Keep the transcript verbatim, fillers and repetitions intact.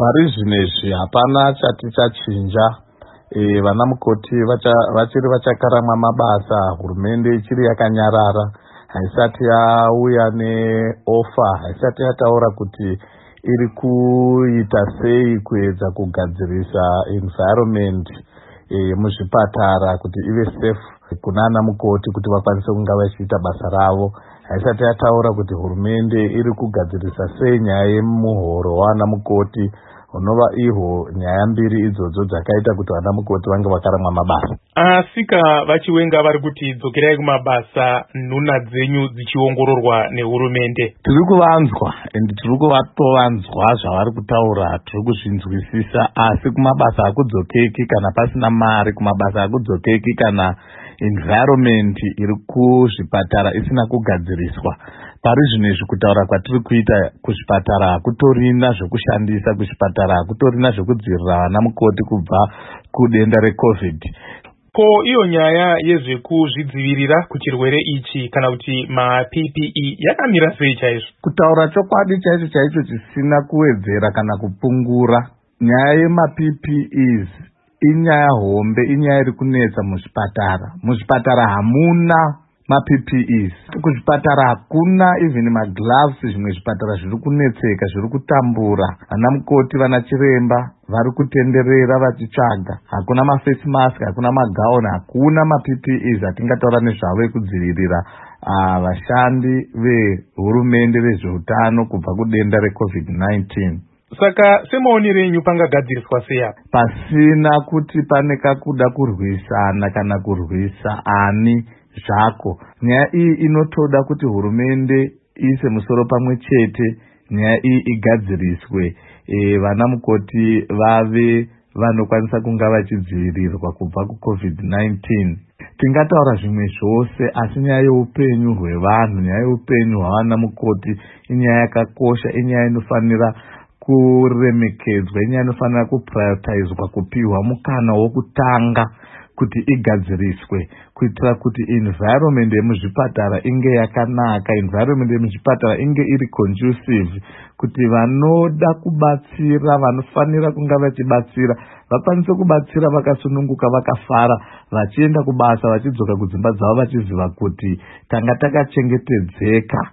Pari zvinezvi hapana chati chachinja. E, vana mukoti vachiri vachakaramwa mabasa, hurumende ichiri yakanyarara, haisati yauya neofa, haisati yataura kuti iri kuita sei kuedza kugadzirisa environment e, muzvipatara kuti ive safe kunana mukoti kuti vakwanise kunga vachiita basa ravo. Haisati yataura kuti hurumende iri kugadzirisa sei nyaya yemuhoro wana mukoti, unova ihwo nyaya mbiri idzodzo dzakaita kuti vana mukoti vange vakaramwa mabasa. Asika vachiwenga vari kuti dzokerai kumabasa, nhuna dzenyu dzichiongororwa nehurumende. Tiri kuvanzwa ende tiri kuvatovanzwa zvavari kutaura, tiri kuzvinzwisisa, asi kumabasa hakudzokeki kana pasina mari, kumabasa hakudzokeki kana environment iri kuzvipatara isina kugadziriswa. Pari zvinezvi kutaura kwatiri kuita kuzvipatara hakutorina zvekushandisa, kuzvipatara hakutorina zvekudzivirira vana mukoti kubva kudenda reCovid. Ko iyo nyaya yezvekuzvidzivirira kuchirwere ichi kana kuti ma-P P E yakamira sei chaizvo? Kutaura chokwadi chaicho chaicho chisina kuwedzera kana kupungura, nyaya yema-P P Es inyaya hombe, inyaya iri kunetsa muzvipatara. Muzvipatara hamuna ma-P P Es. Kuzvipatara hakuna even magloves, zvimwe zvipatara zviri kunetseka, zviri kutambura. Vana mukoti, vana chiremba vari kutenderera vachitsvaga. Hakuna ma-face mask, hakuna magauni, hakuna ma-P P Es atingataura nezvavo ekudzivirira uh, vashandi vehurumende vezveutano kubva kudenda reCovid nineteen. Saka semaoni renyu pangagadziriswa seya? Pasina kuti pane kakuda kurwisana kana kurwisa ani zvako. Nyaya iyi inotoda kuti hurumende ise musoro pamwe chete, nyaya iyi igadziriswe, e, vana mukoti vave vanokwanisa kunga vachidzivirirwa kubva kuCovid nineteen. Tingataura zvimwe zvose, asi nyaya yeupenyu hwevanhu, nyaya yeupenyu hwavana mukoti inyaya yakakosha, inyaya inofanira kuremekedzwa, inyaya inofanira kuprioritizwa, kupiwa mukana wokutanga kuti igadziriswe, kuitira kuti environment yemuzvipatara inge yakanaka, environment yemuzvipatara inge iri conducive, kuti vanoda kubatsira, vanofanira kunga vachibatsira, vakwanise kubatsira vakasununguka, vakafara, vachienda kubasa, vachidzoka kudzimba dzavo vachiziva kuti tanga takachengetedzeka.